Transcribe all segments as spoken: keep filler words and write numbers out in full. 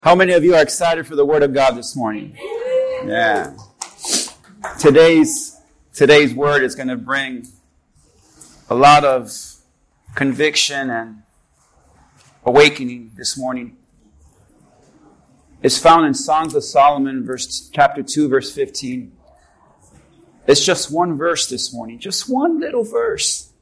How many of you are excited for the Word of God this morning? Yeah. Today's today's Word is going to bring a lot of conviction and awakening this morning. It's found in Songs of Solomon, verse chapter two, verse fifteen. It's just one verse this morning, just one little verse.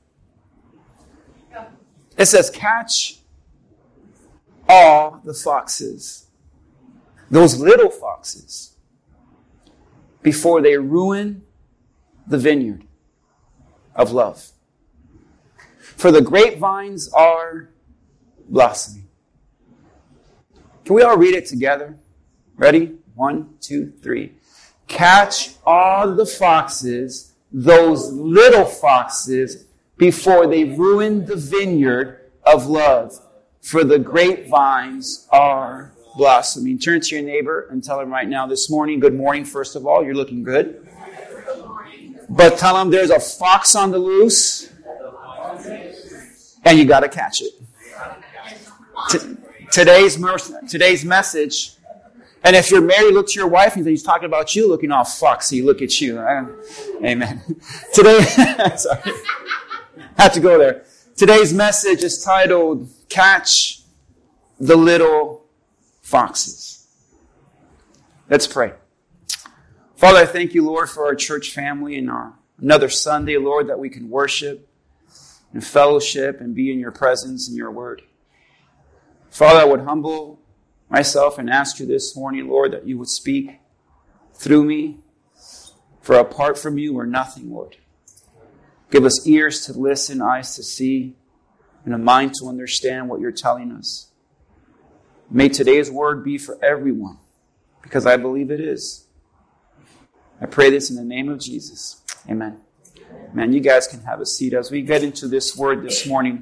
It says, "Catch all the foxes, those little foxes, before they ruin the vineyard of love. For the grapevines are blossoming." Can we all read it together? Ready? One, two, three. "Catch all the foxes, those little foxes, before they ruin the vineyard of love. For the grapevines are blossoming." Turn to your neighbor and tell him right now this morning, good morning, first of all. You're looking good. But tell him there's a fox on the loose and you got to catch it. T- today's, mer- today's message, and if you're married, look to your wife and he's talking about you looking all foxy. Look at you. Amen. Today, sorry. Have to go there. Today's message is titled, "Catch the Little Foxes." Let's pray. Father, I thank you, Lord, for our church family and our another Sunday, Lord, that we can worship and fellowship and be in your presence and your word. Father, I would humble myself and ask you this morning, Lord, that you would speak through me. For apart from you, we're nothing, Lord. Give us ears to listen, eyes to see, and a mind to understand what you're telling us. May today's word be for everyone, because I believe it is. I pray this in the name of Jesus. Amen. Man, you guys can have a seat as we get into this word this morning.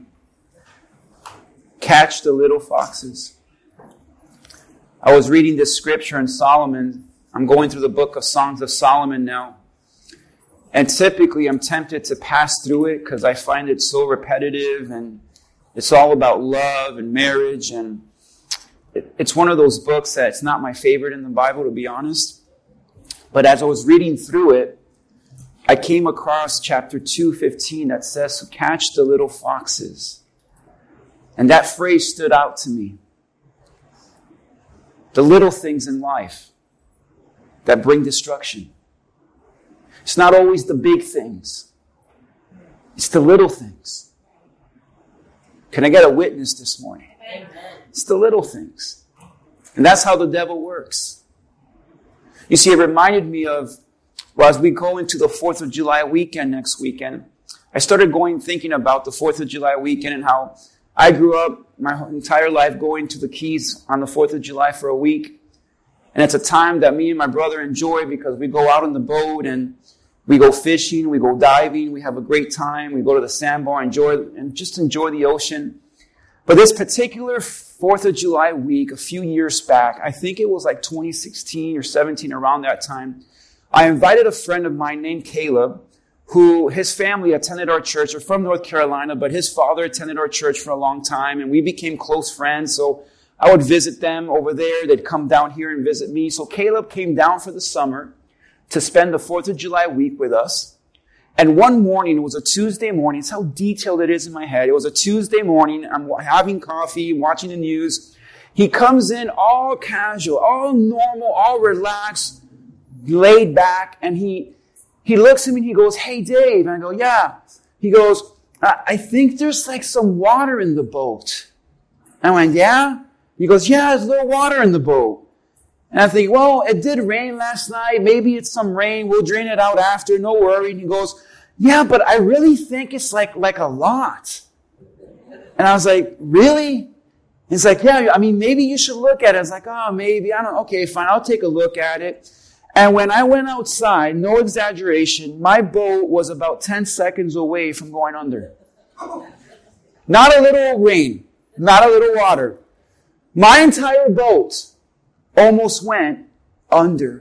Catch the little foxes. I was reading this scripture in Solomon. I'm going through the book of Songs of Solomon now. And typically I'm tempted to pass through it because I find it so repetitive and it's all about love and marriage. And it, it's one of those books that it's not my favorite in the Bible, to be honest. But as I was reading through it, I came across chapter two fifteen that says, "Catch the little foxes." And that phrase stood out to me. The little things in life that bring destruction. It's not always the big things. It's the little things. Can I get a witness this morning? Amen. It's the little things. And that's how the devil works. You see, it reminded me of, well, as we go into the fourth of July weekend next weekend, I started going thinking about the fourth of July weekend and how I grew up my entire life going to the Keys on the fourth of July for a week. And it's a time that me and my brother enjoy because we go out on the boat and we go fishing, we go diving, we have a great time, we go to the sandbar, enjoy and just enjoy the ocean. But this particular fourth of July week, a few years back, I think it was like twenty sixteen or seventeen, around that time, I invited a friend of mine named Caleb, who his family attended our church. They're from North Carolina, but his father attended our church for a long time, and we became close friends. So I would visit them over there. They'd come down here and visit me. So Caleb came down for the summer to spend the fourth of July week with us. And one morning, it was a Tuesday morning. It's how detailed it is in my head. It was a Tuesday morning. I'm having coffee, watching the news. He comes in all casual, all normal, all relaxed, laid back. And he, he looks at me and he goes, "Hey, Dave." And I go, "Yeah." He goes, I, I think there's like some water in the boat." I went, "Yeah?" He goes, "Yeah, there's a little water in the boat." And I think, well, it did rain last night. Maybe it's some rain. We'll drain it out after. No worry. And he goes, "Yeah, but I really think it's like, like a lot." And I was like, "Really?" He's like, "Yeah, I mean, maybe you should look at it." I was like, "Oh, maybe. I don't, okay, fine. I'll take a look at it." And when I went outside, no exaggeration, my boat was about ten seconds away from going under. Not a little rain. Not a little water. My entire boat almost went under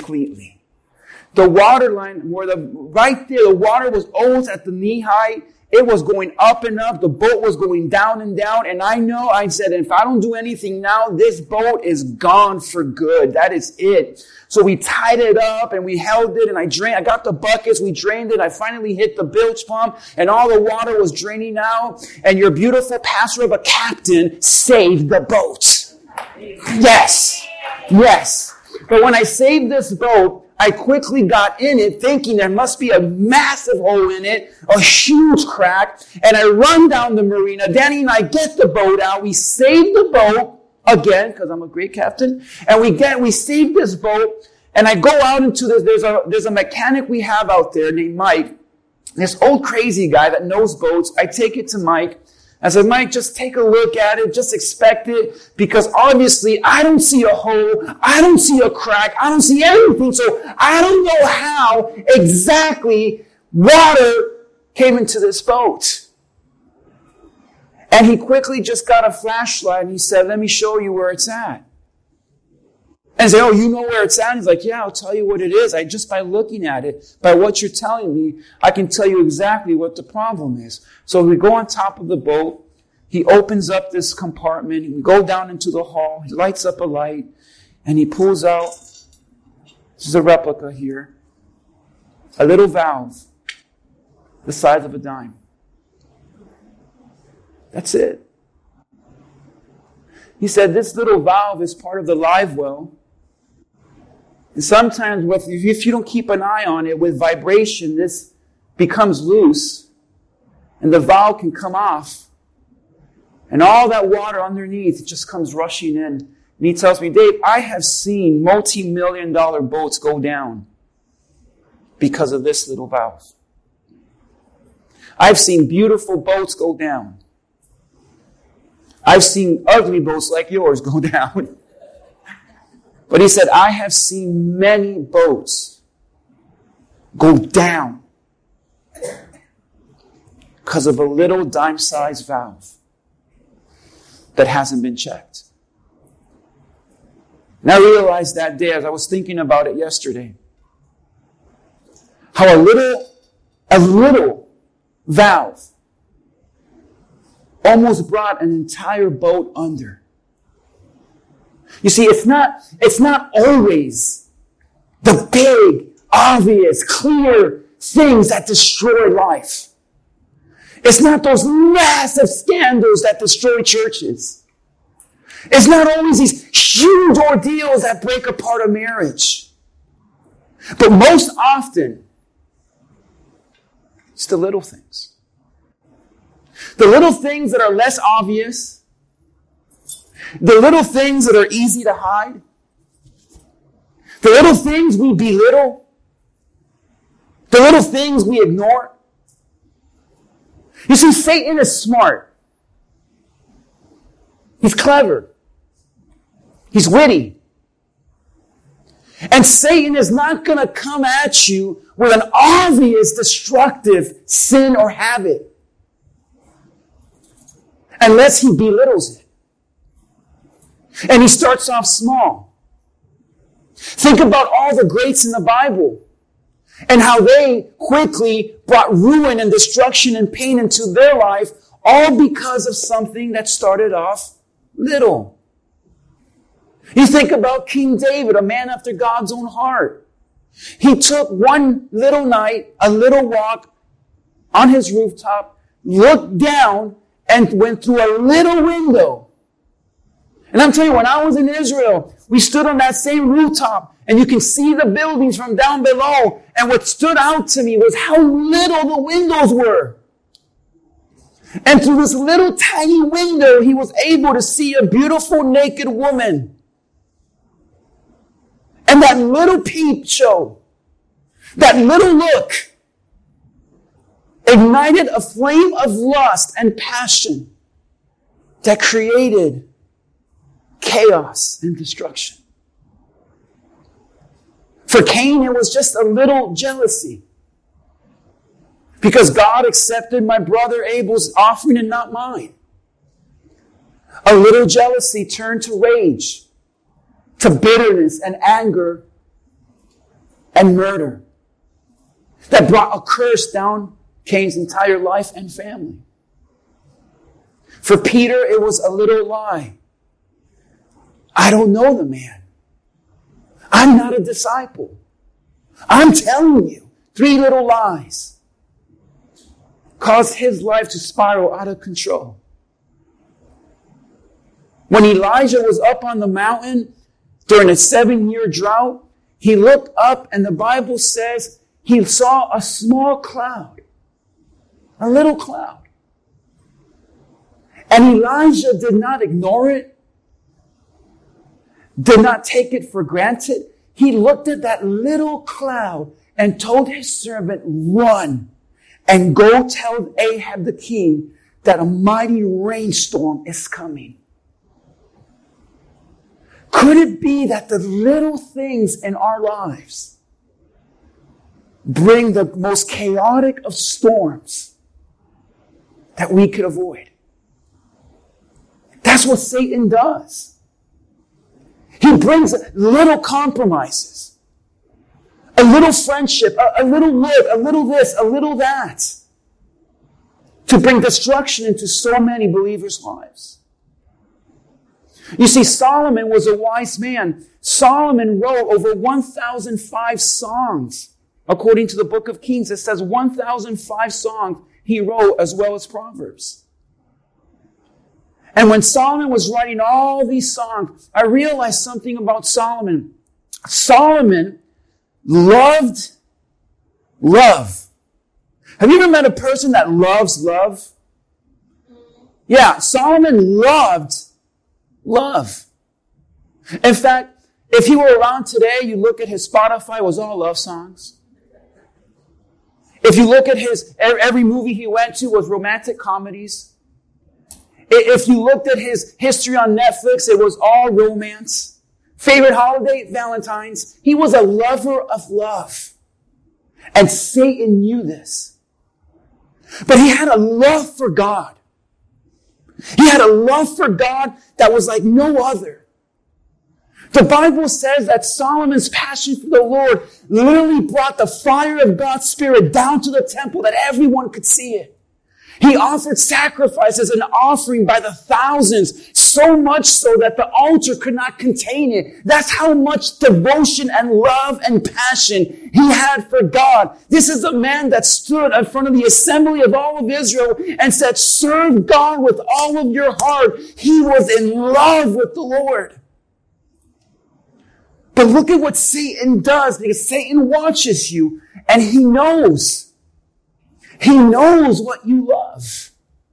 completely. The water line, where the right there, the water was almost at the knee height. it was going up and up. The boat was going down and down. And I know, I said, if I don't do anything now, this boat is gone for good. That is it. So we tied it up and we held it and I drained, I got the buckets, we drained it. I finally hit the bilge pump and all the water was draining out. And your beautiful pastor of a captain saved the boat. Yes. Yes. But when I saved this boat, I quickly got in it thinking there must be a massive hole in it, a huge crack, and I run down the marina. Danny and I get the boat out. We save the boat again, because I'm a great captain, and we get, we save this boat, and I go out into this, there's a, there's a mechanic we have out there named Mike, this old crazy guy that knows boats. I take it to Mike. I said, Mike, just take a look at it. Just expect it. Because obviously, I don't see a hole. I don't see a crack. I don't see anything. So I don't know how exactly water came into this boat. And he quickly just got a flashlight and he said, let me show you where it's at. And I said, oh, you know where it's at? He's like, yeah, I'll tell you what it is. I just by looking at it, by what you're telling me, I can tell you exactly what the problem is. So we go on top of the boat. He opens up this compartment. We go down into the hall. He lights up a light and he pulls out, this is a replica here, a little valve the size of a dime. That's it. He said this little valve is part of the live well. And sometimes with, if you don't keep an eye on it, with vibration, this becomes loose and the valve can come off. And all that water underneath just comes rushing in. And he tells me, Dave, I have seen multi-million dollar boats go down because of this little valve. I've seen beautiful boats go down. I've seen ugly boats like yours go down. But he said, I have seen many boats go down because of a little dime-sized valve that hasn't been checked. And I realized that day as I was thinking about it yesterday, how a little, a little valve almost brought an entire boat under. You see, it's not, it's not always the big, obvious, clear things that destroy life. It's not those massive scandals that destroy churches. It's not always these huge ordeals that break apart a marriage. But most often, it's the little things. The little things that are less obvious. The little things that are easy to hide. The little things we belittle. The little things we ignore. You see, Satan is smart. He's clever. He's witty. And Satan is not going to come at you with an obvious destructive sin or habit unless he belittles it. And he starts off small. Think about all the greats in the Bible and how they quickly brought ruin and destruction and pain into their life, all because of something that started off little. You think about King David, a man after God's own heart. He took one little night, a little walk on his rooftop, looked down, and went through a little window. And I'm telling you, when I was in Israel, we stood on that same rooftop, and you can see the buildings from down below. And what stood out to me was how little the windows were. And through this little tiny window, he was able to see a beautiful naked woman. And that little peep show, that little look, ignited a flame of lust and passion that created chaos and destruction. For Cain, it was just a little jealousy. Because God accepted my brother Abel's offering and not mine. A little jealousy turned to rage, to bitterness and anger and murder that brought a curse down Cain's entire life and family. For Peter, it was a little lie. I don't know the man. I'm not a disciple. I'm telling you, three little lies caused his life to spiral out of control. When Elijah was up on the mountain during a seven-year drought, he looked up and the Bible says he saw a small cloud, a little cloud. And Elijah did not ignore it, did not take it for granted. He looked at that little cloud and told his servant, run and go tell Ahab the king that a mighty rainstorm is coming. Could it be that the little things in our lives bring the most chaotic of storms that we could avoid? That's what Satan does. He brings little compromises, a little friendship, a, a little look, a little this, a little that, to bring destruction into so many believers' lives. You see, Solomon was a wise man. Solomon wrote over one thousand five songs. According to the book of Kings, it says one thousand five songs he wrote, as well as Proverbs. And when Solomon was writing all these songs, I realized something about Solomon. Solomon loved love. Have you ever met a person that loves love? Yeah, Solomon loved love. In fact, if he were around today, you look at his Spotify, it was all love songs. If you look at his, every movie he went to was romantic comedies. If you looked at his history on Netflix, it was all romance. Favorite holiday, Valentine's. He was a lover of love. And Satan knew this. But he had a love for God. He had a love for God that was like no other. The Bible says that Solomon's passion for the Lord literally brought the fire of God's Spirit down to the temple that everyone could see it. He offered sacrifices and offering by the thousands, so much so that the altar could not contain it. That's how much devotion and love and passion he had for God. This is a man that stood in front of the assembly of all of Israel and said, serve God with all of your heart. He was in love with the Lord. But look at what Satan does, because Satan watches you and he knows. He knows what you love.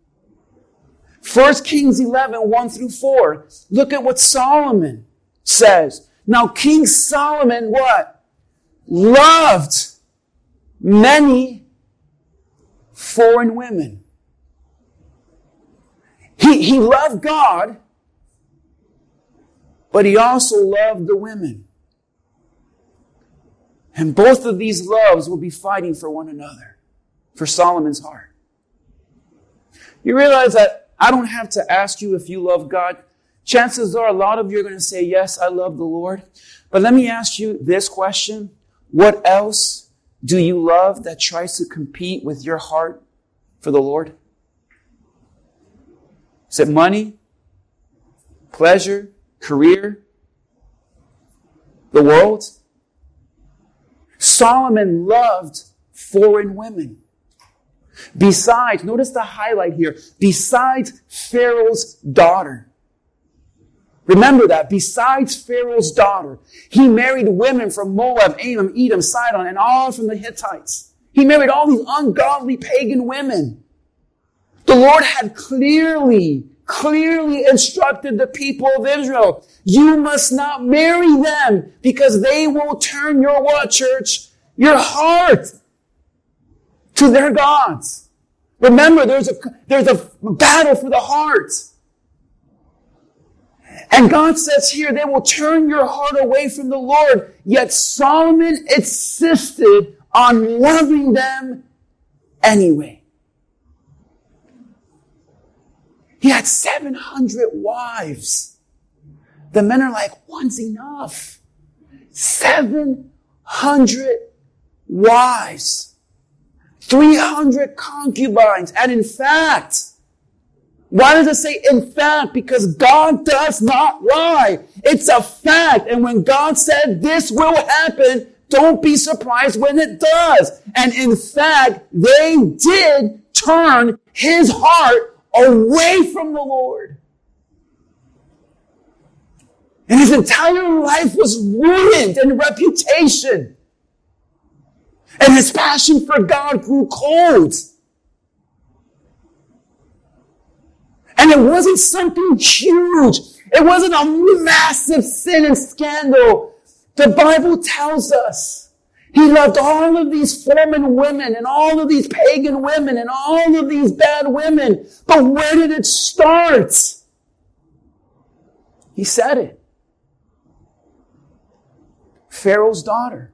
First Kings eleven, one through four. Look at what Solomon says. Now King Solomon, what? Loved many foreign women. He, he loved God, but he also loved the women. And both of these loves will be fighting for one another, for Solomon's heart. You realize that I don't have to ask you if you love God. Chances are a lot of you are going to say, yes, I love the Lord. But let me ask you this question. What else do you love that tries to compete with your heart for the Lord? Is it money, pleasure, career, the world? Solomon loved foreign women. Besides, notice the highlight here, besides Pharaoh's daughter. Remember that, besides Pharaoh's daughter, he married women from Moab, Ammon, Edom, Sidon, and all from the Hittites. He married all these ungodly pagan women. The Lord had clearly, clearly instructed the people of Israel, you must not marry them because they will turn your what, church? Your heart to their gods. Remember, there's a, there's a battle for the heart. And God says here, they will turn your heart away from the Lord. Yet Solomon insisted on loving them anyway. He had seven hundred wives. The men are like, one's enough. seven hundred wives. three hundred concubines. And in fact, why does it say in fact? Because God does not lie. It's a fact. And when God said this will happen, don't be surprised when it does. And in fact, they did turn his heart away from the Lord. And his entire life was ruined in reputation. And his passion for God grew cold. And it wasn't something huge. It wasn't a massive sin and scandal. The Bible tells us he loved all of these foreign women and all of these pagan women and all of these bad women. But where did it start? He said it. Pharaoh's daughter.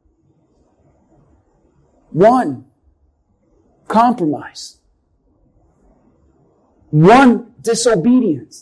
One, compromise. One, disobedience.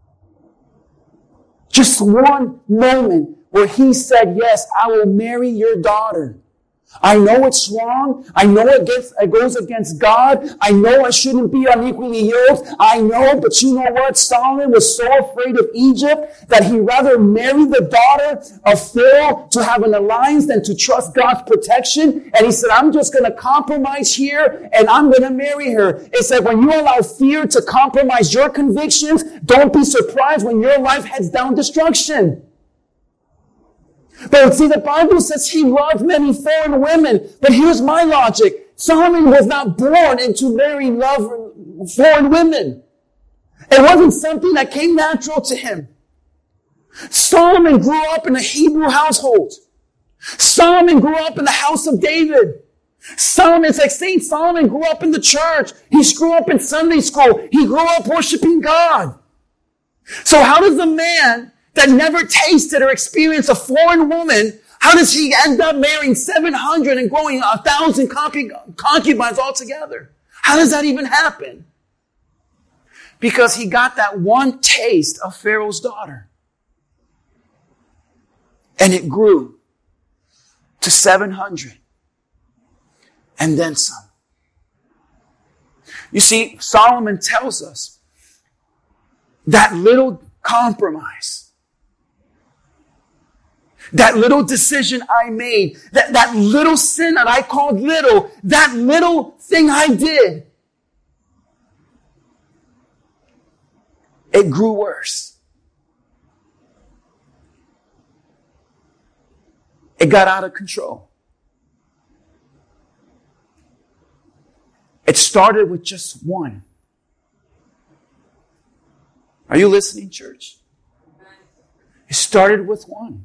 Just one moment where he said, yes, I will marry your daughter. I know it's wrong. I know it, gets, it goes against God. I know I shouldn't be unequally yoked. I know, but you know what? Solomon was so afraid of Egypt that he rather marry the daughter of Pharaoh to have an alliance than to trust God's protection. And he said, I'm just going to compromise here and I'm going to marry her. It said, when you allow fear to compromise your convictions, don't be surprised when your life heads down destruction. But see, the Bible says he loved many foreign women. But here's my logic. Solomon was not born into marrying love foreign women. It wasn't something that came natural to him. Solomon grew up in a Hebrew household. Solomon grew up in the house of David. Solomon, it's like Saint Solomon grew up in the church. He grew up in Sunday school. He grew up worshiping God. So how does a man that never tasted or experienced a foreign woman, how does he end up marrying seven hundred and growing a thousand concubines altogether? How does that even happen? Because he got that one taste of Pharaoh's daughter. And it grew to seven hundred. And then some. You see, Solomon tells us that little compromise, that little decision I made, that, that little sin that I called little, that little thing I did, it grew worse. It got out of control. It started with just one. Are you listening, church? It started with one.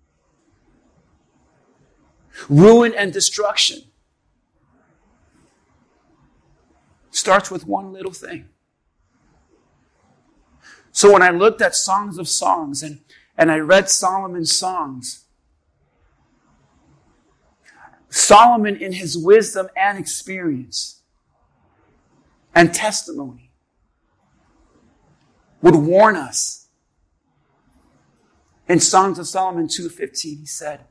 Ruin and destruction starts with one little thing. So when I looked at Songs of Songs and, and I read Solomon's songs, Solomon in his wisdom and experience and testimony would warn us. In Songs of Solomon two fifteen, he said,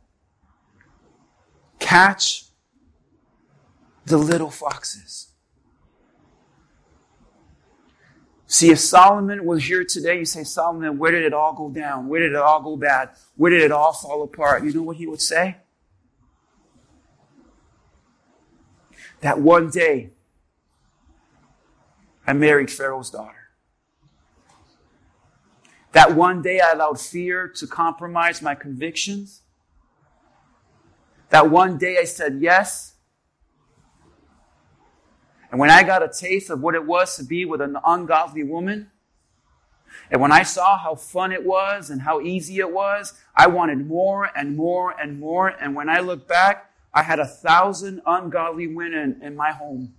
catch the little foxes. See, if Solomon was here today, you say, Solomon, where did it all go down? Where did it all go bad? Where did it all fall apart? You know what he would say? That one day, I married Pharaoh's daughter. That one day I allowed fear to compromise my convictions. That one day I said yes. And when I got a taste of what it was to be with an ungodly woman, and when I saw how fun it was and how easy it was, I wanted more and more and more. And when I look back, I had a thousand ungodly women in my home.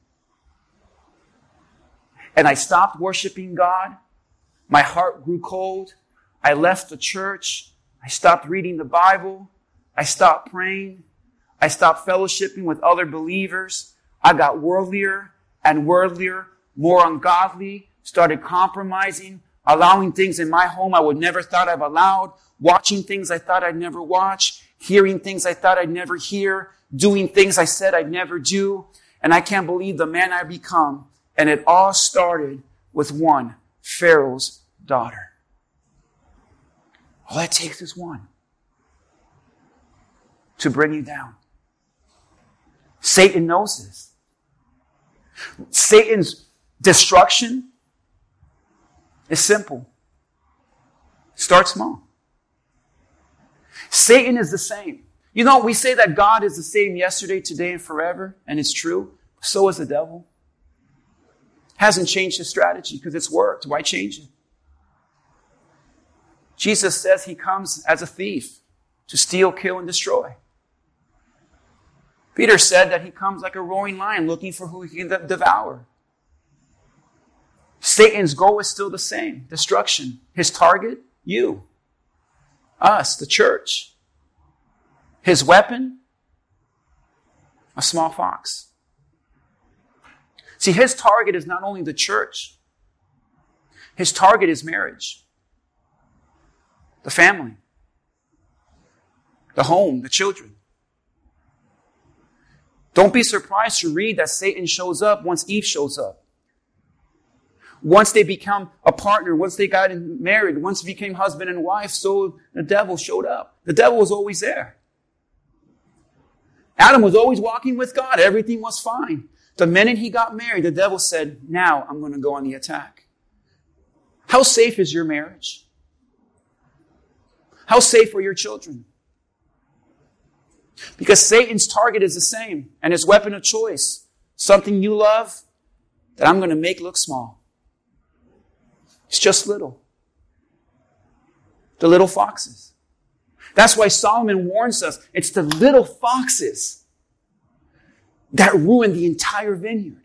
And I stopped worshiping God. My heart grew cold. I left the church. I stopped reading the Bible. I stopped praying. I stopped fellowshipping with other believers. I got worldlier and worldlier, more ungodly, started compromising, allowing things in my home I would never thought I've allowed, watching things I thought I'd never watch, hearing things I thought I'd never hear, doing things I said I'd never do. And I can't believe the man I become. And it all started with one, Pharaoh's daughter. All it takes is one to bring you down. Satan knows this. Satan's destruction is simple. Start small. Satan is the same. You know, we say that God is the same yesterday, today, and forever, and it's true. So is the devil. Hasn't changed his strategy because it's worked. Why change it? Jesus says he comes as a thief to steal, kill, and destroy. Peter said that he comes like a roaring lion looking for who he can devour. Satan's goal is still the same, destruction. His target, you, us, the church. His weapon, a small fox. See, his target is not only the church. His target is marriage, the family, the home, the children. Don't be surprised to read that Satan shows up once Eve shows up. Once they become a partner, once they got married, once they became husband and wife, so the devil showed up. The devil was always there. Adam was always walking with God. Everything was fine. The minute he got married, the devil said, now I'm going to go on the attack. How safe is your marriage? How safe are your children? Because Satan's target is the same, and his weapon of choice, something you love that I'm going to make look small. It's just little. The little foxes. That's why Solomon warns us, it's the little foxes that ruin the entire vineyard.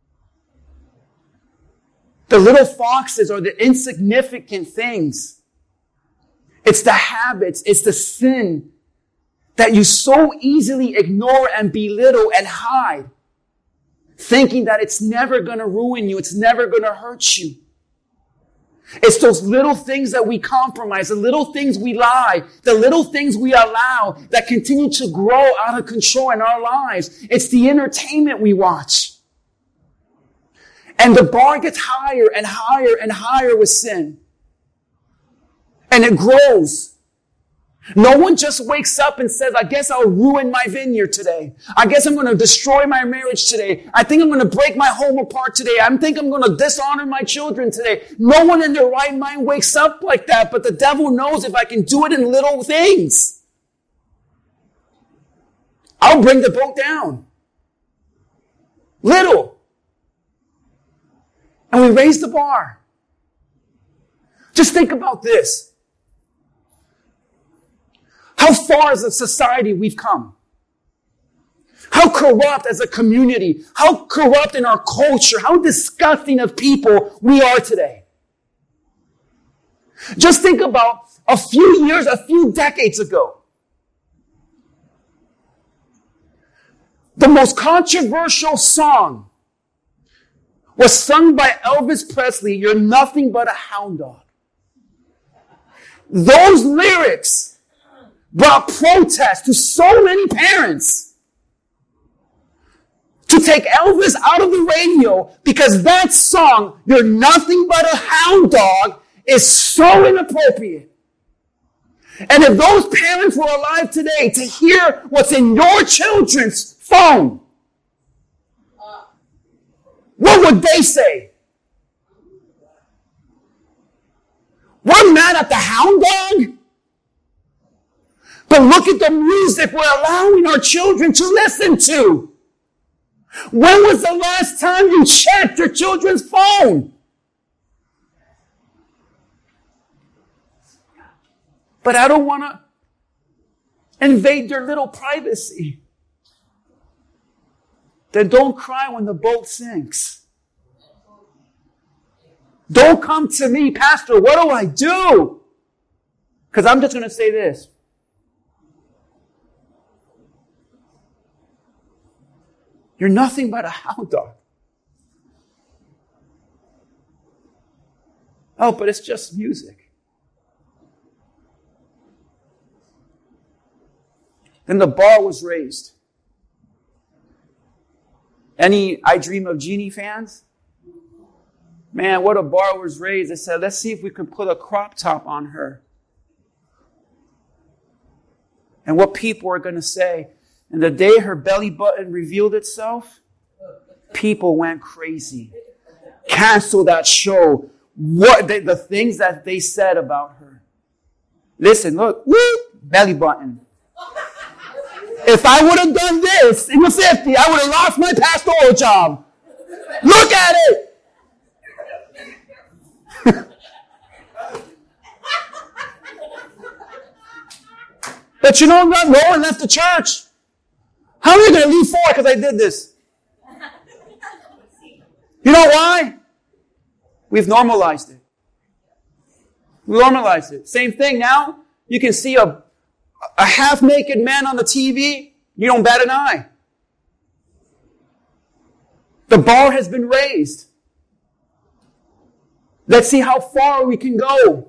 The little foxes are the insignificant things. It's the habits, it's the sin that you so easily ignore and belittle and hide, thinking that it's never going to ruin you, it's never going to hurt you. It's those little things that we compromise, the little things we lie, the little things we allow that continue to grow out of control in our lives. It's the entertainment we watch. And the bar gets higher and higher and higher with sin. And it grows. No one just wakes up and says, I guess I'll ruin my vineyard today. I guess I'm going to destroy my marriage today. I think I'm going to break my home apart today. I think I'm going to dishonor my children today. No one in their right mind wakes up like that, but the devil knows if I can do it in little things, I'll bring the boat down. Little. And we raise the bar. Just think about this. How far as a society we've come. How corrupt as a community. How corrupt in our culture. How disgusting of people we are today. Just think about a few years, a few decades ago. The most controversial song was sung by Elvis Presley, You're Nothing But a Hound Dog. Those lyrics brought protest to so many parents to take Elvis out of the radio because that song, You're Nothing But a Hound Dog, is so inappropriate. And if those parents were alive today to hear what's in your children's phone, what would they say? We're mad at the hound dog? But look at the music we're allowing our children to listen to. When was the last time you checked your children's phone? But I don't want to invade their little privacy. Then don't cry when the boat sinks. Don't come to me, Pastor, what do I do? Because I'm just going to say this. You're nothing but a hound dog. Oh, but it's just music. Then the bar was raised. Any I Dream of Jeannie fans? Man, what a bar was raised. They said, let's see if we can put a crop top on her. And what people are going to say. And the day her belly button revealed itself, people went crazy. Cancel that show. What they, the things that they said about her. Listen, look, woo, belly button. If I would have done this in the fifties, I would have lost my pastoral job. Look at it. But you know what? No one left the church. How are you going to leave for because I did this? You know why? We've normalized it. We normalized it. Same thing now. You can see a, a half-naked man on the T V. You don't bat an eye. The bar has been raised. Let's see how far we can go.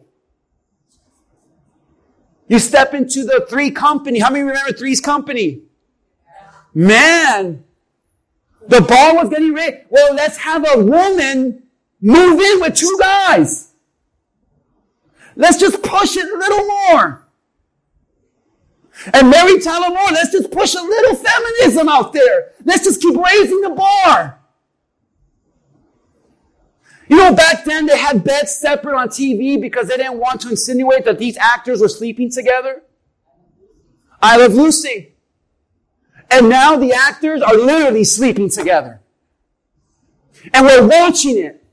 You step into the Three Company. How many remember Three's Company? Man, the bar was getting raised. Well, let's have a woman move in with two guys. Let's just push it a little more. And Mary Tyler Moore, let's just push a little feminism out there. Let's just keep raising the bar. You know, back then they had beds separate on T V because they didn't want to insinuate that these actors were sleeping together. I Love Lucy. And now the actors are literally sleeping together. And we're watching it.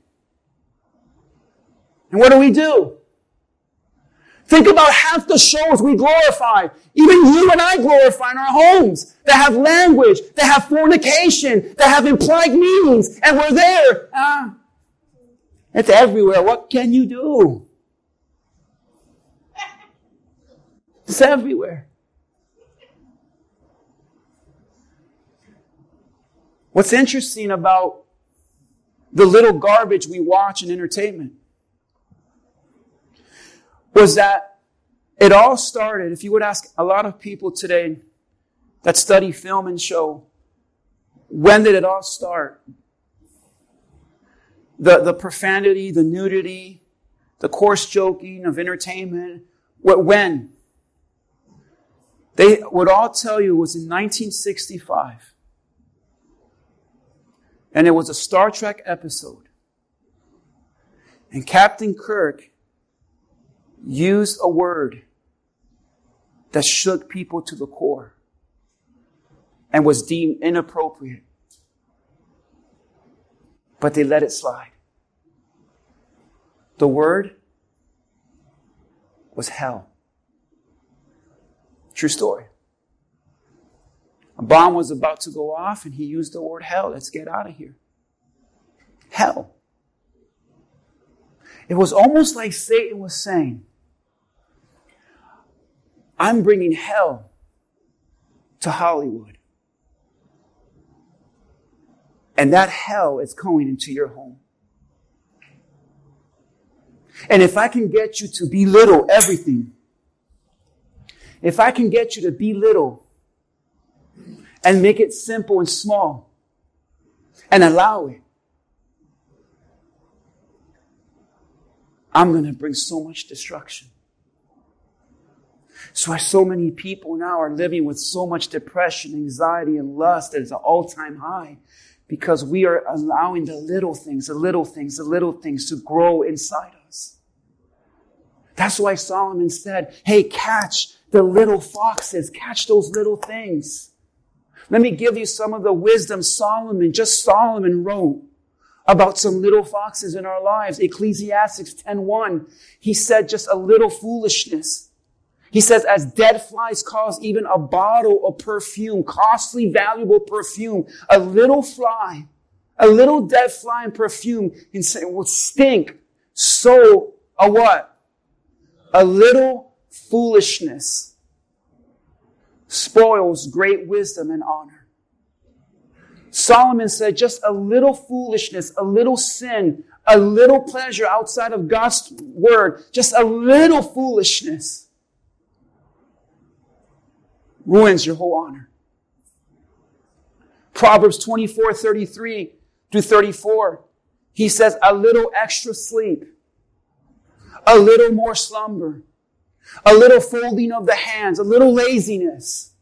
And what do we do? Think about half the shows we glorify. Even you and I glorify in our homes. That have language, that have fornication, that have implied meanings. And we're there. Ah. It's everywhere. What can you do? It's everywhere. What's interesting about the little garbage we watch in entertainment was that it all started, if you would ask a lot of people today that study film and show, when did it all start? The, the profanity, the nudity, the coarse joking of entertainment. What, when? They would all tell you it was in nineteen sixty-five. And it was a Star Trek episode. And Captain Kirk used a word that shook people to the core and was deemed inappropriate. But they let it slide. The word was hell. True story. A bomb was about to go off and he used the word hell. Let's get out of here. Hell. It was almost like Satan was saying, I'm bringing hell to Hollywood. And that hell is going into your home. And if I can get you to belittle everything, if I can get you to belittle and make it simple and small and allow it, I'm going to bring so much destruction. So why so many people now are living with so much depression, anxiety, and lust that is an all-time high. Because we are allowing the little things, the little things, the little things to grow inside us. That's why Solomon said, hey, catch the little foxes. Catch those little things. Let me give you some of the wisdom Solomon, just Solomon wrote about some little foxes in our lives. Ecclesiastes ten one, he said just a little foolishness. He says, as dead flies cause even a bottle of perfume, costly, valuable perfume, a little fly, a little dead fly in perfume will stink. So, a what? A little foolishness spoils great wisdom and honor. Solomon said, just a little foolishness, a little sin, a little pleasure outside of God's word, just a little foolishness ruins your whole honor. Proverbs twenty-four, thirty-three through thirty-four. He says, a little extra sleep, a little more slumber, a little folding of the hands, a little laziness.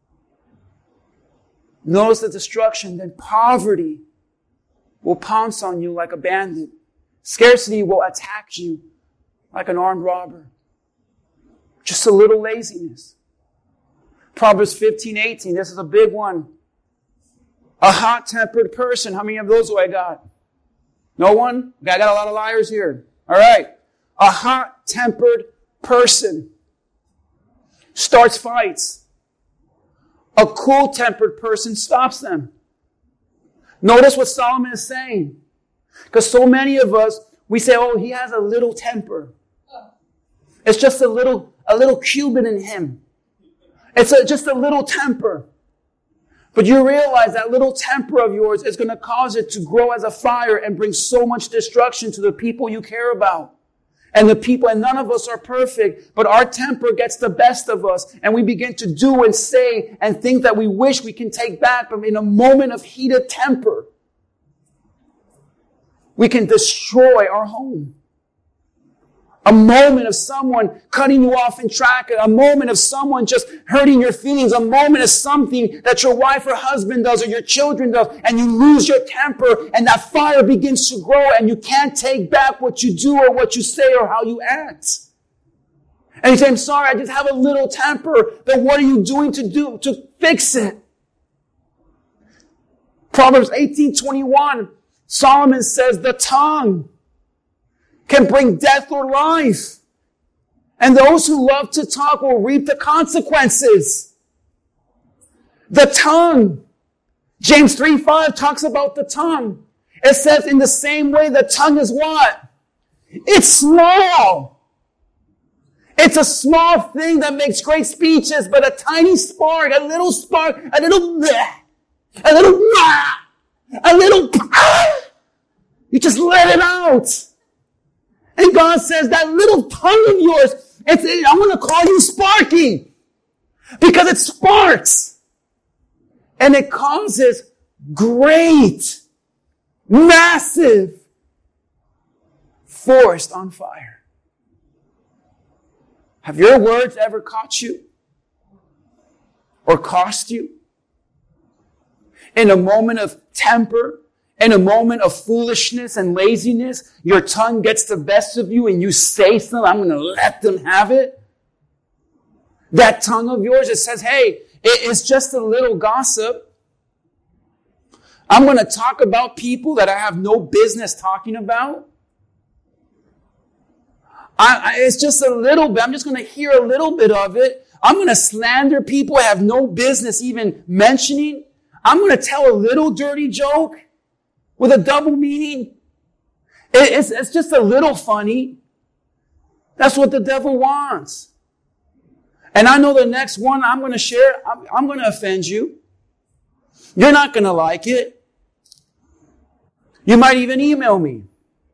Notice the destruction. Then poverty will pounce on you like a bandit. Scarcity will attack you like an armed robber. Just a little laziness. Proverbs fifteen, eighteen. This is a big one. A hot-tempered person. How many of those do I got? No one? I got a lot of liars here. All right. A hot-tempered person starts fights. A cool-tempered person stops them. Notice what Solomon is saying. Because so many of us, we say, oh, he has a little temper. It's just a little, a little Cuban in him. It's a, just a little temper. But you realize that little temper of yours is going to cause it to grow as a fire and bring so much destruction to the people you care about. And the people, and none of us are perfect, but our temper gets the best of us. And we begin to do and say and think that we wish we can take back. But in a moment of heated temper, we can destroy our home. A moment of someone cutting you off in traffic, a moment of someone just hurting your feelings, a moment of something that your wife or husband does or your children does, and you lose your temper, and that fire begins to grow, and you can't take back what you do or what you say or how you act. And you say, I'm sorry, I just have a little temper. Then what are you doing to do to fix it? Proverbs eighteen twenty-one, Solomon says, the tongue can bring death or life. And those who love to talk will reap the consequences. The tongue. James three five talks about the tongue. It says in the same way the tongue is what? It's small. It's a small thing that makes great speeches, but a tiny spark, a little spark, a little bleh, a little blah, a little ah, you just let it out. And God says that little tongue of yours, it's, it, I'm going to call you Sparky because it sparks and it causes great, massive forest on fire. Have your words ever caught you or cost you? In a moment of temper, in a moment of foolishness and laziness, your tongue gets the best of you and you say something, I'm going to let them have it. That tongue of yours, it says, hey, it's just a little gossip. I'm going to talk about people that I have no business talking about. I, I, it's just a little bit. I'm just going to hear a little bit of it. I'm going to slander people I have no business even mentioning. I'm going to tell a little dirty joke with a double meaning. It, it's, it's just a little funny. That's what the devil wants. And I know the next one I'm going to share, I'm, I'm going to offend you. You're not going to like it. You might even email me.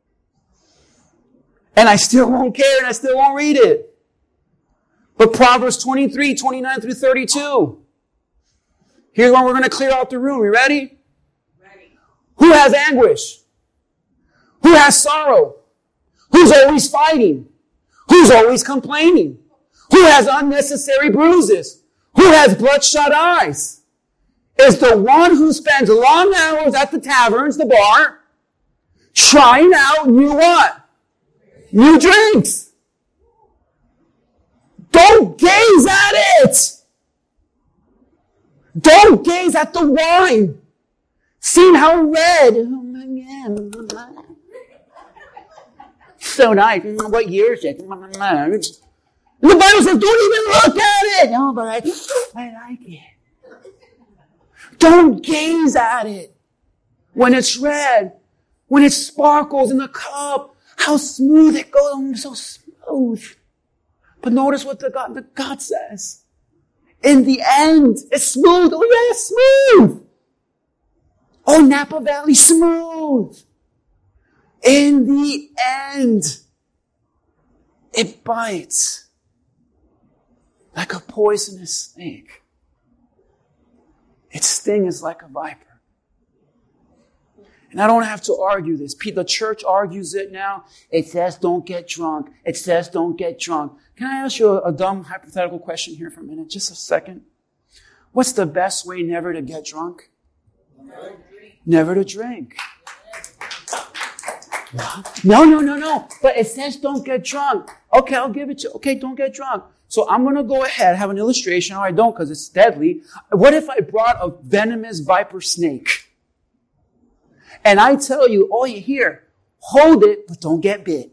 And I still won't care and I still won't read it. But Proverbs twenty-three, twenty-nine through thirty-two. Here's one we're going to clear out the room. You ready? Who has anguish? Who has sorrow? Who's always fighting? Who's always complaining? Who has unnecessary bruises? Who has bloodshot eyes? Is the one who spends long hours at the taverns, the bar, trying out new what? New drinks. Don't gaze at it. Don't gaze at the wine. Seen how red. Oh my God. So nice. What year is it? The Bible says, don't even look at it. No, but I, I like it. Don't gaze at it. When it's red, when it sparkles in the cup, how smooth it goes. Oh, so smooth. But notice what the God, the God says. In the end, it's smooth. Oh yeah, it's smooth. Oh, Napa Valley, smooth. In the end, it bites like a poisonous snake. Its sting is like a viper. And I don't have to argue this. The church argues it now. It says don't get drunk. It says don't get drunk. Can I ask you a, a dumb hypothetical question here for a minute? Just a second. What's the best way never to get drunk? Never to drink. Never to drink. No, no, no, no. But it says don't get drunk. Okay, I'll give it to you. Okay, don't get drunk. So I'm going to go ahead, have an illustration, or I don't because it's deadly. What if I brought a venomous viper snake? And I tell you, oh, you hear, hold it, but don't get bit.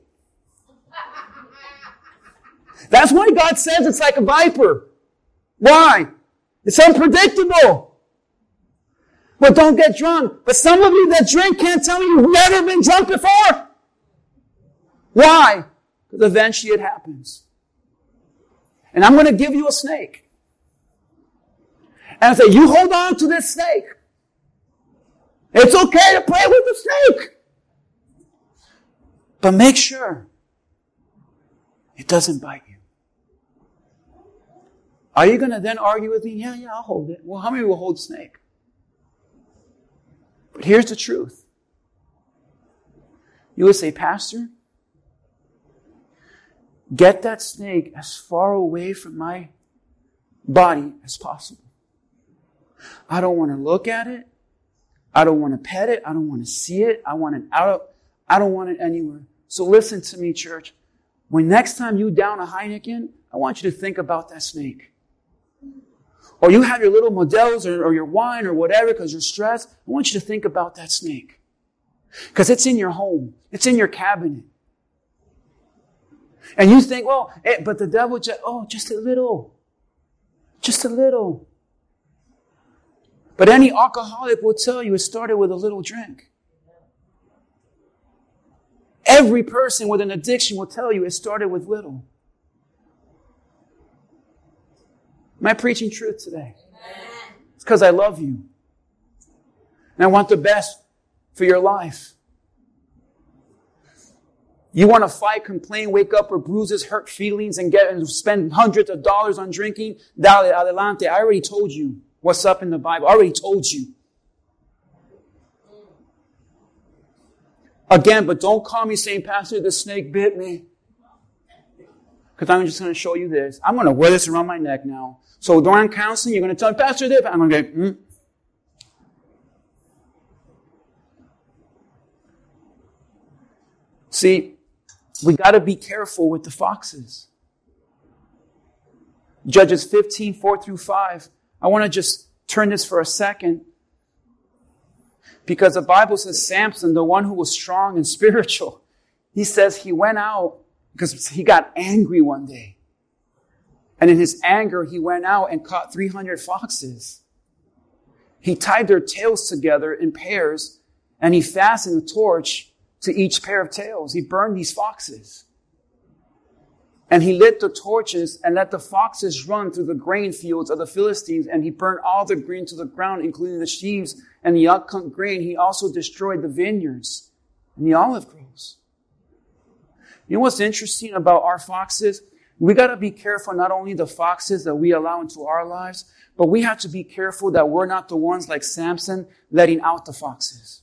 That's why God says it's like a viper. Why? It's unpredictable. But don't get drunk. But some of you that drink can't tell me you've never been drunk before. Why? Because eventually it happens. And I'm going to give you a snake. And I say, you hold on to this snake. It's okay to play with the snake. But make sure it doesn't bite you. Are you going to then argue with me? Yeah, yeah, I'll hold it. Well, how many will hold the snake? But here's the truth. You would say, Pastor, get that snake as far away from my body as possible. I don't want to look at it. I don't want to pet it. I don't want to see it. I want it out of, I don't want it anywhere. So listen to me, church. When next time you down a Heineken, I want you to think about that snake. Or you have your little Models or, or your wine or whatever because you're stressed. I want you to think about that snake. Because it's in your home. It's in your cabinet. And you think, well, eh, but the devil just, oh, just a little. Just a little. But any alcoholic will tell you it started with a little drink. Every person with an addiction will tell you it started with little. Am I preaching truth today? Amen. It's because I love you. And I want the best for your life. You want to fight, complain, wake up with bruises, hurt feelings, and get and spend hundreds of dollars on drinking? Dale, adelante. I already told you what's up in the Bible. I already told you. Again, but don't call me saying, Pastor, the snake bit me. Because I'm just going to show you this. I'm going to wear this around my neck now. So during counseling, you're going to tell me, Pastor, this. I'm going to go, hmm. See, we got to be careful with the foxes. Judges fifteen, four through five. I want to just turn this for a second. Because the Bible says Samson, the one who was strong and spiritual, he says he went out because he got angry one day. And in his anger, he went out and caught three hundred foxes. He tied their tails together in pairs and he fastened a torch to each pair of tails. He burned these foxes. And he lit the torches and let the foxes run through the grain fields of the Philistines. And he burned all the grain to the ground, including the sheaves and the uncut grain. He also destroyed the vineyards and the olive groves. You know what's interesting about our foxes? We got to be careful not only the foxes that we allow into our lives, but we have to be careful that we're not the ones like Samson letting out the foxes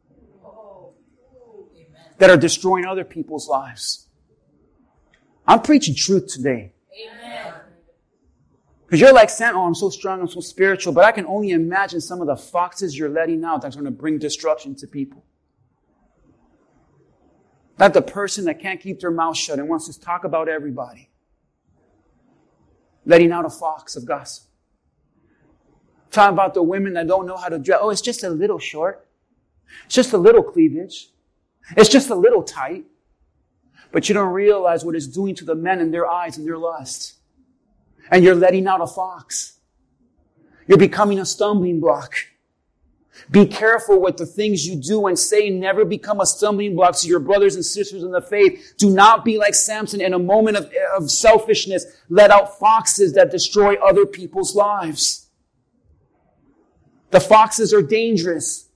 that are destroying other people's lives. I'm preaching truth today. Amen. Because you're like, Sam, oh, I'm so strong, I'm so spiritual, but I can only imagine some of the foxes you're letting out that's going to bring destruction to people. Not the person that can't keep their mouth shut and wants to talk about everybody. Letting out a fox of gossip. Talking about the women that don't know how to dress. Oh, it's just a little short. It's just a little cleavage. It's just a little tight. But you don't realize what it's doing to the men in their eyes and their lust. And you're letting out a fox. You're becoming a stumbling block. Be careful with the things you do and say. Never become a stumbling block to your brothers and sisters in the faith. Do not be like Samson in a moment of, of selfishness. Let out foxes that destroy other people's lives. The foxes are dangerous.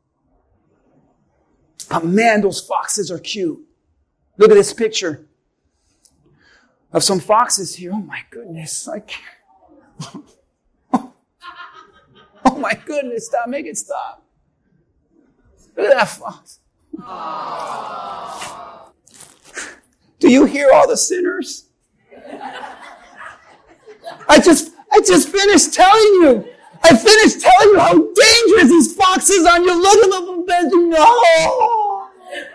But man, those foxes are cute. Look at this picture of some foxes here. Oh my goodness. I can't. Oh my goodness. Stop. Make it stop. Look at that fox. Do you hear all the sinners? I just, I just finished telling you. I finished telling you how dangerous these foxes are. And you're looking at them and you know.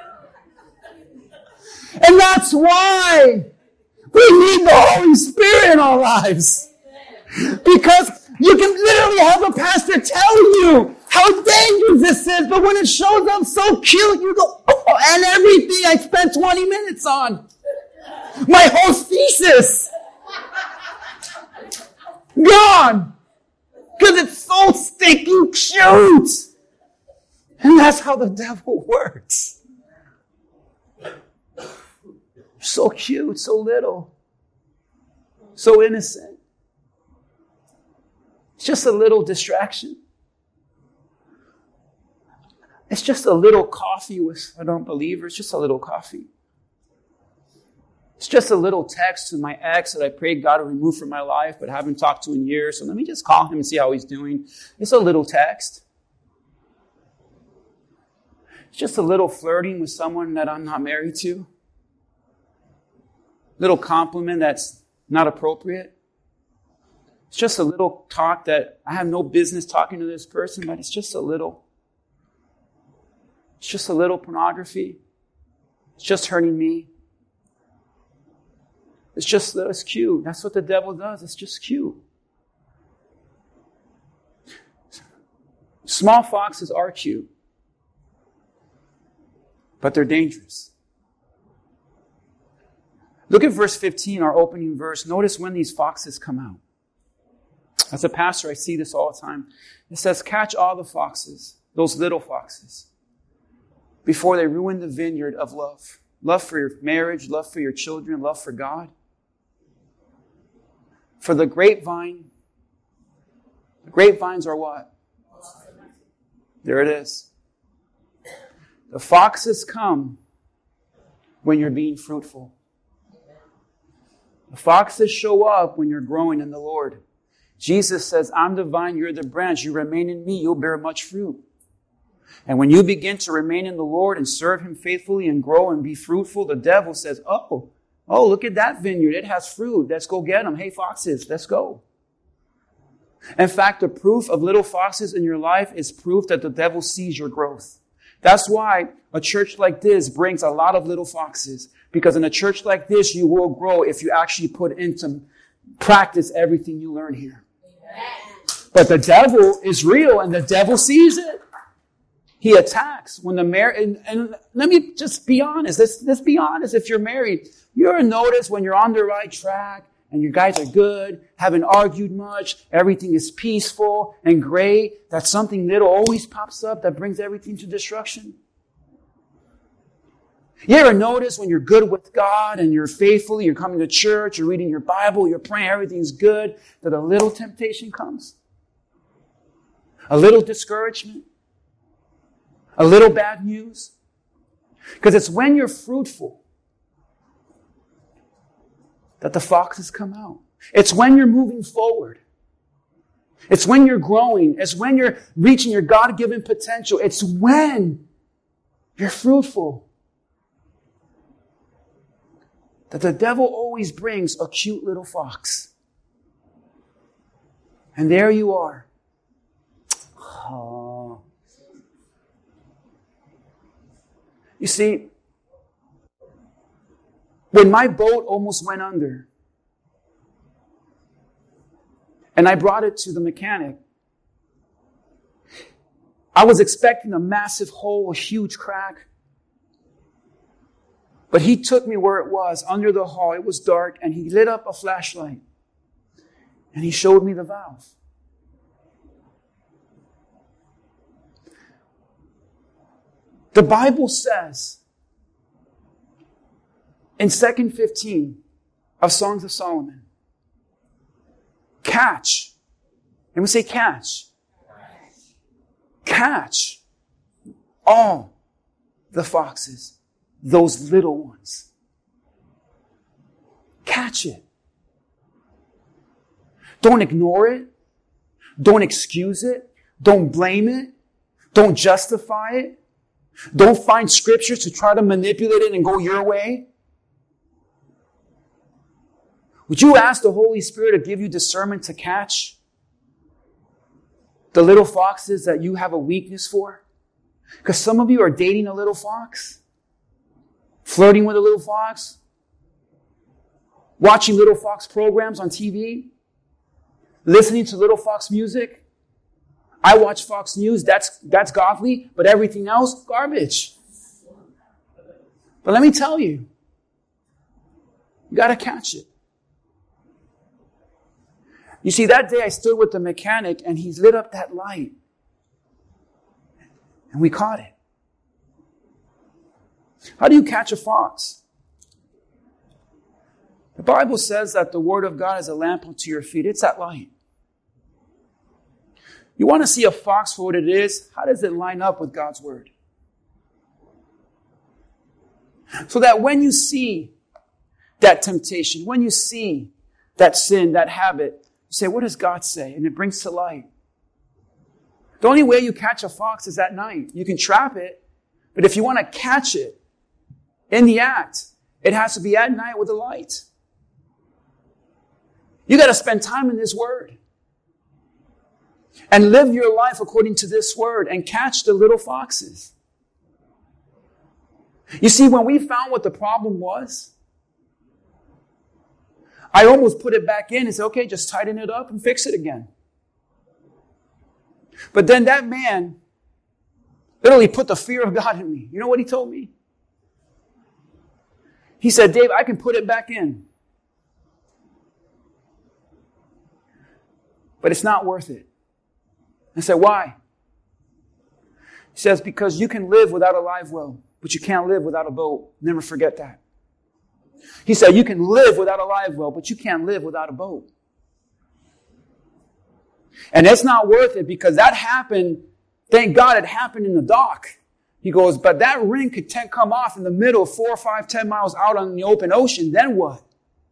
And that's why we need the Holy Spirit in our lives. Because you can literally have a pastor tell you how dangerous this is, but when it shows up so cute, you go, oh, and everything I spent twenty minutes on. My whole thesis. Gone. Because it's so stinking cute. And that's how the devil works. So cute, so little. So innocent. It's just a little distraction. It's just a little coffee with an unbeliever. It's just a little coffee. It's just a little text to my ex that I prayed God to remove from my life, but haven't talked to in years. So let me just call him and see how he's doing. It's a little text. It's just a little flirting with someone that I'm not married to. Little compliment that's not appropriate. It's just a little talk that I have no business talking to this person, but it's just a little. It's just a little pornography. It's just hurting me. It's just, it's cute. That's what the devil does. It's just cute. Small foxes are cute, but they're dangerous. Look at verse fifteen, our opening verse. Notice when these foxes come out. As a pastor, I see this all the time. It says, catch all the foxes, those little foxes, before they ruin the vineyard of love. Love for your marriage, love for your children, love for God. For the grapevine, the grapevines are what? There it is. The foxes come when you're being fruitful. The foxes show up when you're growing in the Lord. Jesus says, I'm the vine, you're the branch. You remain in me, you'll bear much fruit. And when you begin to remain in the Lord and serve Him faithfully and grow and be fruitful, the devil says, oh, oh, look at that vineyard. It has fruit. Let's go get them. Hey, foxes, let's go. In fact, the proof of little foxes in your life is proof that the devil sees your growth. That's why a church like this brings a lot of little foxes. Because in a church like this, you will grow if you actually put into practice everything you learn here. But the devil is real and the devil sees it. He attacks when the mar- and, and let me just be honest. Let's, let's be honest. If you're married, you ever notice when you're on the right track and you guys are good, haven't argued much, everything is peaceful and great, that something little always pops up that brings everything to destruction? You ever notice when you're good with God and you're faithful, you're coming to church, you're reading your Bible, you're praying, everything's good, that a little temptation comes? A little discouragement? A little bad news? Because it's when you're fruitful that the foxes come out. It's when you're moving forward. It's when you're growing. It's when you're reaching your God-given potential. It's when you're fruitful that the devil always brings a cute little fox. And there you are. Oh. You see, when my boat almost went under, and I brought it to the mechanic, I was expecting a massive hole, a huge crack. But he took me where it was, under the hull. It was dark, and he lit up a flashlight. And he showed me the valve. The Bible says in Second fifteen of Songs of Solomon, catch. And we say catch. Catch all the foxes, those little ones. Catch it. Don't ignore it. Don't excuse it. Don't blame it. Don't justify it. Don't find scriptures to try to manipulate it and go your way. Would you ask the Holy Spirit to give you discernment to catch the little foxes that you have a weakness for? Because some of you are dating a little fox, flirting with a little fox, watching little fox programs on T V, listening to little fox music. I watch Fox News, that's, that's godly, but everything else, garbage. But let me tell you, you got to catch it. You see, that day I stood with the mechanic and he's lit up that light. And we caught it. How do you catch a fox? The Bible says that the Word of God is a lamp unto your feet. It's that light. You want to see a fox for what it is? How does it line up with God's Word? So that when you see that temptation, when you see that sin, that habit, you say, what does God say? And it brings to light. The only way you catch a fox is at night. You can trap it, but if you want to catch it in the act, it has to be at night with a light. You got to spend time in this Word. And live your life according to this Word and catch the little foxes. You see, when we found what the problem was, I almost put it back in and said, okay, just tighten it up and fix it again. But then that man literally put the fear of God in me. You know what he told me? He said, Dave, I can put it back in. But it's not worth it. I said, why? He says, because you can live without a live well, but you can't live without a boat. Never forget that. He said, you can live without a live well, but you can't live without a boat. And it's not worth it because that happened, thank God it happened in the dock. He goes, but that ring could ten, come off in the middle, four, five, ten miles out on the open ocean. Then what?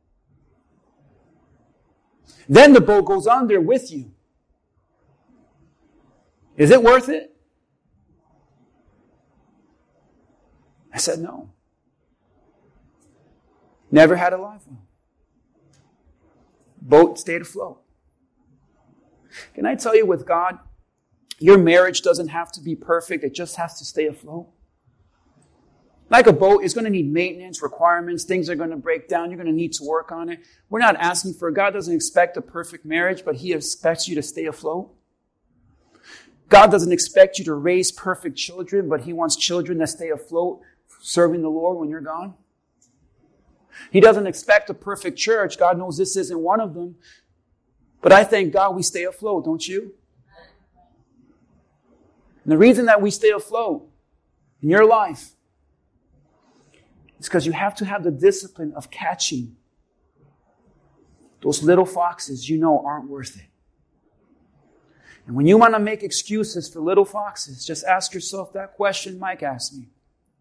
Then the boat goes under with you. Is it worth it? I said, no. Never had a live well. Boat stayed afloat. Can I tell you with God, your marriage doesn't have to be perfect. It just has to stay afloat. Like a boat, it's going to need maintenance, requirements. Things are going to break down. You're going to need to work on it. We're not asking for, God doesn't expect a perfect marriage, but He expects you to stay afloat. God doesn't expect you to raise perfect children, but He wants children that stay afloat, serving the Lord when you're gone. He doesn't expect a perfect church. God knows this isn't one of them. But I thank God we stay afloat, don't you? And the reason that we stay afloat in your life is because you have to have the discipline of catching those little foxes you know aren't worth it. And when you want to make excuses for little foxes, just ask yourself that question Mike asked me.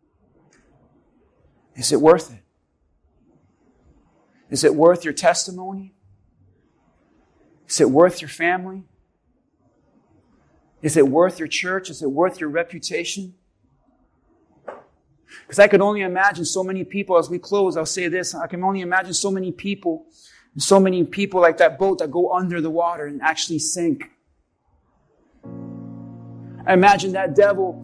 Is it worth it? Is it worth your testimony? Is it worth your family? Is it worth your church? Is it worth your reputation? Because I could only imagine so many people, as we close, I'll say this, I can only imagine so many people, so many people like that boat that go under the water and actually sink. I imagine that devil,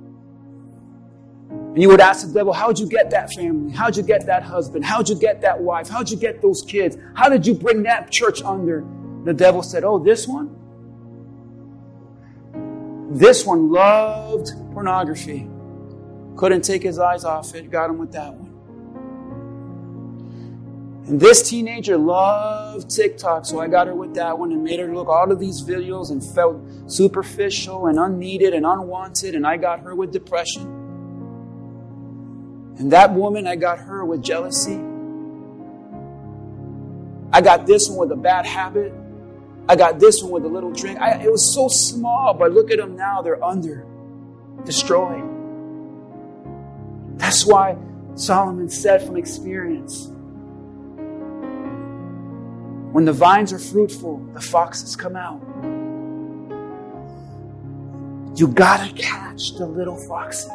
and you would ask the devil, how'd you get that family? How'd you get that husband? How'd you get that wife? How'd you get those kids? How did you bring that church under? The devil said, oh, this one? This one loved pornography. Couldn't take his eyes off it. Got him with that one. And this teenager loved TikTok, so I got her with that one and made her look all of these videos and felt superficial and unneeded and unwanted, and I got her with depression. And that woman, I got her with jealousy. I got this one with a bad habit. I got this one with a little drink. I, it was so small, but look at them now. They're under, destroyed. That's why Solomon said from experience, when the vines are fruitful, the foxes come out. You gotta catch the little foxes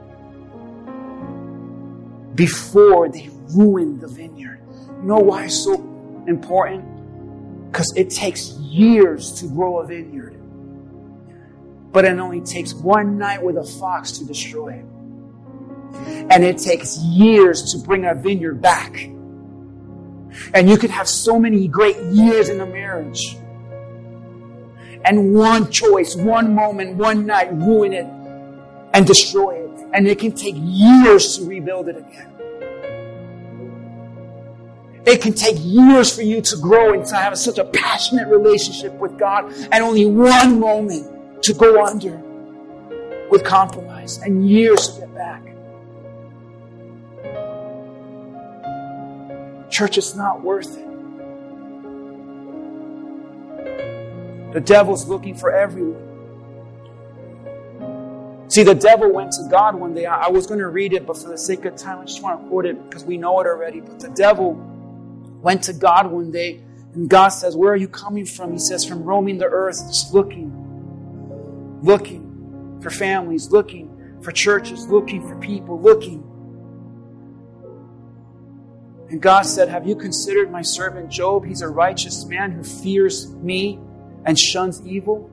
before they ruin the vineyard. You know why it's so important? Because it takes years to grow a vineyard. But it only takes one night with a fox to destroy it. And it takes years to bring a vineyard back. And you could have so many great years in a marriage. And one choice, one moment, one night, ruin it and destroy it. And it can take years to rebuild it again. It can take years for you to grow and to have such a passionate relationship with God, and only one moment to go under with compromise, and years to get back. Church, it's not worth it. The devil's looking for everyone. See, the devil went to God one day. I was going to read it, but for the sake of time, I just want to quote it because we know it already. But the devil went to God one day, and God says, where are you coming from? He says, from roaming the earth, just looking. Looking for families, looking for churches, looking for people, looking. And God said, have you considered my servant Job? He's a righteous man who fears me and shuns evil.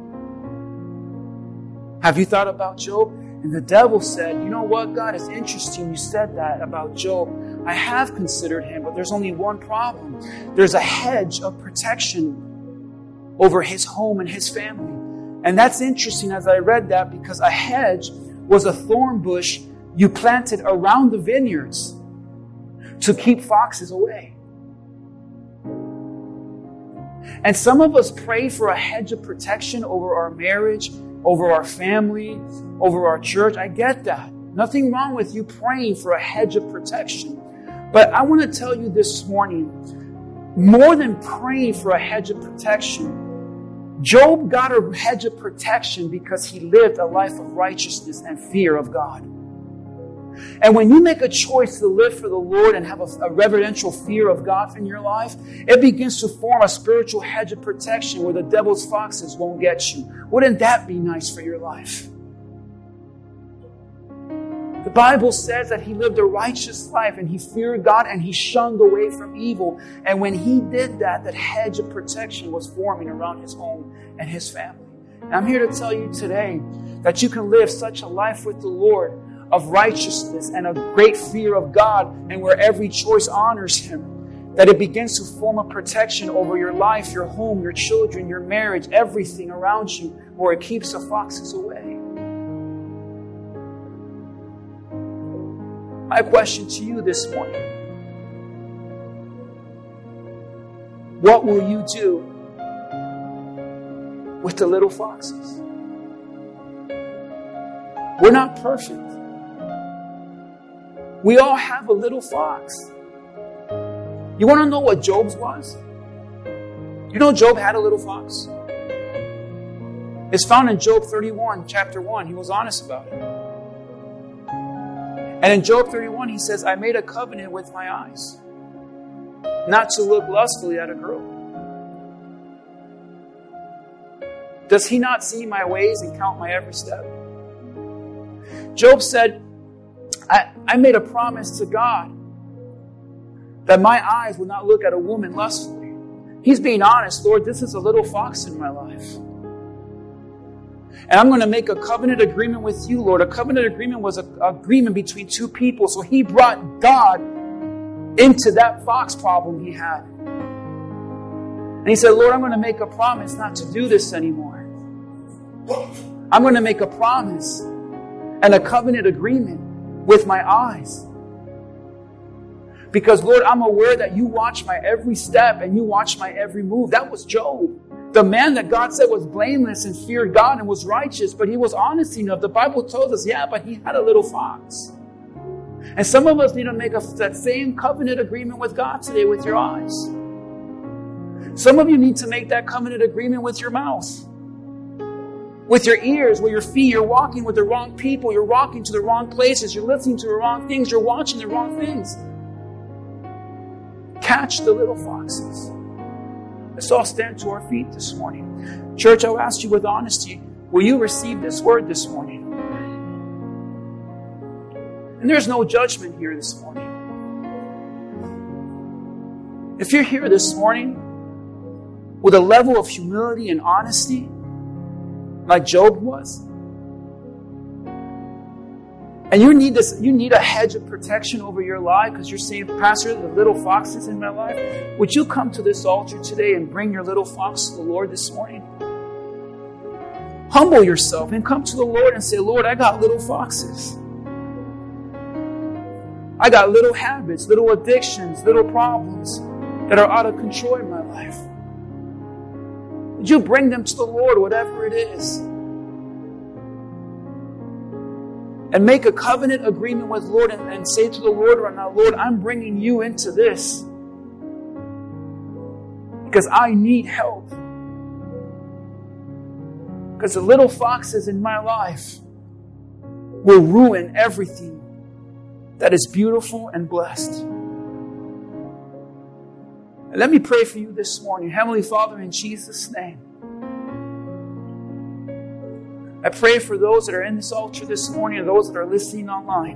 Have you thought about Job? And the devil said, you know what, God, it's interesting you said that about Job. I have considered him, but there's only one problem. There's a hedge of protection over his home and his family. And that's interesting as I read that, because a hedge was a thorn bush you planted around the vineyards to keep foxes away. And some of us pray for a hedge of protection over our marriage, over our family, over our church. I get that. Nothing wrong with you praying for a hedge of protection. But I want to tell you this morning, more than praying for a hedge of protection, Job got a hedge of protection because he lived a life of righteousness and fear of God. And when you make a choice to live for the Lord and have a, a reverential fear of God in your life, it begins to form a spiritual hedge of protection where the devil's foxes won't get you. Wouldn't that be nice for your life? The Bible says that he lived a righteous life and he feared God and he shunned away from evil. And when he did that, that hedge of protection was forming around his home and his family. And I'm here to tell you today that you can live such a life with the Lord of righteousness and a great fear of God, and where every choice honors Him, that it begins to form a protection over your life, your home, your children, your marriage, everything around you, where it keeps the foxes away. My question to you this morning: what will you do with the little foxes? We're not perfect. We all have a little fox. You want to know what Job's was? You know Job had a little fox? It's found in Job thirty-one, chapter one. He was honest about it. And in Job thirty-one, he says, I made a covenant with my eyes, not to look lustfully at a girl. Does he not see my ways and count my every step? Job said, I, I made a promise to God that my eyes would not look at a woman lustfully. He's being honest. Lord, this is a little fox in my life. And I'm going to make a covenant agreement with you, Lord. A covenant agreement was an agreement between two people. So he brought God into that fox problem he had. And he said, Lord, I'm going to make a promise not to do this anymore. I'm going to make a promise and a covenant agreement with my eyes. Because, Lord, I'm aware that you watch my every step and you watch my every move. That was Job. The man that God said was blameless and feared God and was righteous, but he was honest enough. The Bible tells us, yeah, but he had a little fox. And some of us need to make a, that same covenant agreement with God today with your eyes. Some of you need to make that covenant agreement with your mouth, with your ears, with your feet. You're walking with the wrong people. You're walking to the wrong places. You're listening to the wrong things. You're watching the wrong things. Catch the little foxes. Let's all stand to our feet this morning. Church, I'll ask you with honesty, Will you receive this word this morning? And there's no judgment here this morning. If you're here this morning with a level of humility and honesty, like Job was, and you need this, you need a hedge of protection over your life because you're saying, Pastor, the little foxes in my life, would you come to this altar today and bring your little fox to the Lord this morning? Humble yourself and come to the Lord and say, Lord, I got little foxes. I got little habits, little addictions, little problems that are out of control in my life. Would you bring them to the Lord, whatever it is? And make a covenant agreement with the Lord and, and say to the Lord right now, Lord, I'm bringing you into this because I need help. Because the little foxes in my life will ruin everything that is beautiful and blessed. And let me pray for you this morning. Heavenly Father, in Jesus' name, I pray for those that are in this altar this morning and those that are listening online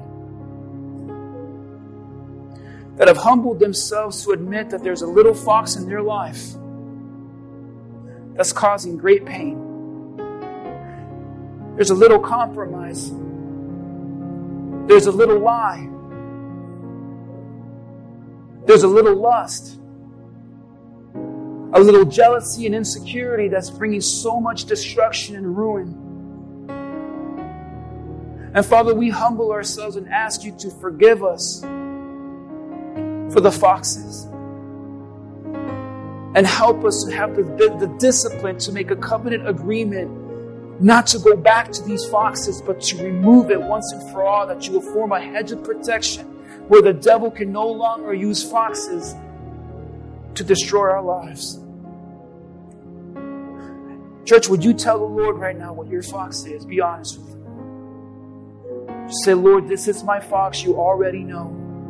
that have humbled themselves to admit that there's a little fox in their life that's causing great pain. There's a little compromise. There's a little lie. There's a little lust. A little jealousy and insecurity that's bringing so much destruction and ruin. And Father, we humble ourselves and ask you to forgive us for the foxes. And help us to have the, the, the discipline to make a covenant agreement not to go back to these foxes, but to remove it once and for all, that you will form a hedge of protection where the devil can no longer use foxes to destroy our lives. Church, would you tell the Lord right now what your fox is? Be honest with him. Just say, Lord, this is my fox. You already know.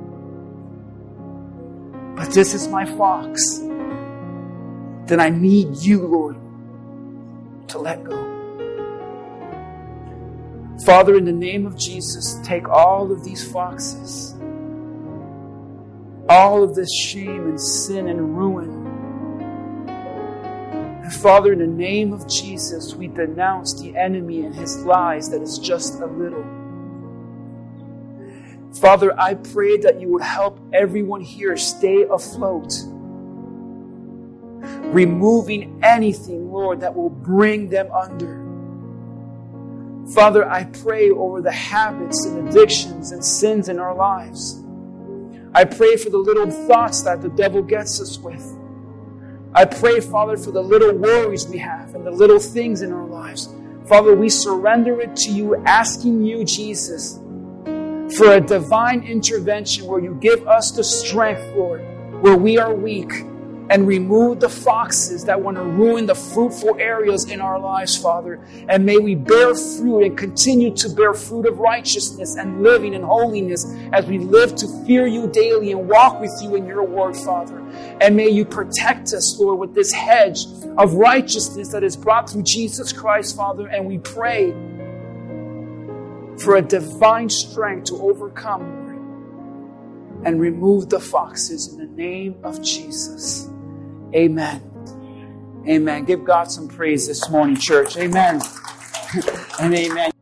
But this is my fox. Then I need you, Lord, to let go. Father, in the name of Jesus, take all of these foxes, all of this shame and sin and ruin. And Father, in the name of Jesus, we denounce the enemy and his lies that is just a little. Father, I pray that you would help everyone here stay afloat, removing anything, Lord, that will bring them under. Father, I pray over the habits and addictions and sins in our lives. I pray for the little thoughts that the devil gets us with. I pray, Father, for the little worries we have and the little things in our lives. Father, we surrender it to you, asking you, Jesus, for a divine intervention where you give us the strength, Lord, where we are weak, and remove the foxes that want to ruin the fruitful areas in our lives, Father. And may we bear fruit and continue to bear fruit of righteousness and living in holiness as we live to fear you daily and walk with you in your word, Father. And may you protect us, Lord, with this hedge of righteousness that is brought through Jesus Christ, Father. And we pray for a divine strength to overcome, Lord, and remove the foxes in the name of Jesus. Amen. Amen. Give God some praise this morning, church. Amen. And amen.